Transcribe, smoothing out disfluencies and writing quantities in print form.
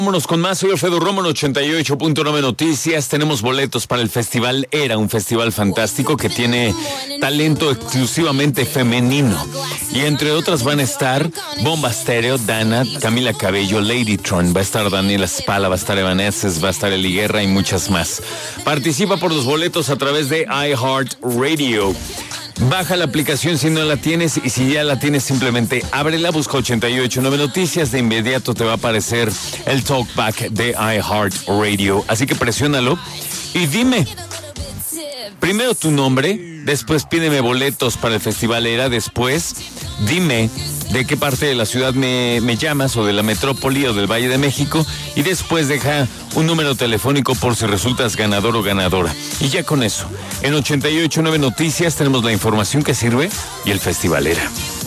Vámonos con más, soy Alfredo Romo en 88.9 Noticias. Tenemos boletos para el festival Era, un festival fantástico que tiene talento exclusivamente femenino. Y entre otras van a estar Bomba Estéreo, Dana, Camila Cabello, Ladytron, va a estar Daniela Spala, va a estar Evanescence, va a estar Eli Guerra y muchas más. Participa por los boletos a través de iHeartRadio. Baja la aplicación si no la tienes, y si ya la tienes simplemente ábrela, busca 88.9 Noticias, de inmediato te va a aparecer el talkback de iHeartRadio, así que presiónalo y dime primero tu nombre, después pídeme boletos para el Festival Era, después dime de qué parte de la ciudad me llamas, o de la metrópoli o del Valle de México, y después deja un número telefónico por si resultas ganador o ganadora. Y ya con eso, en 88.9 Noticias tenemos la información que sirve y el Festival Era.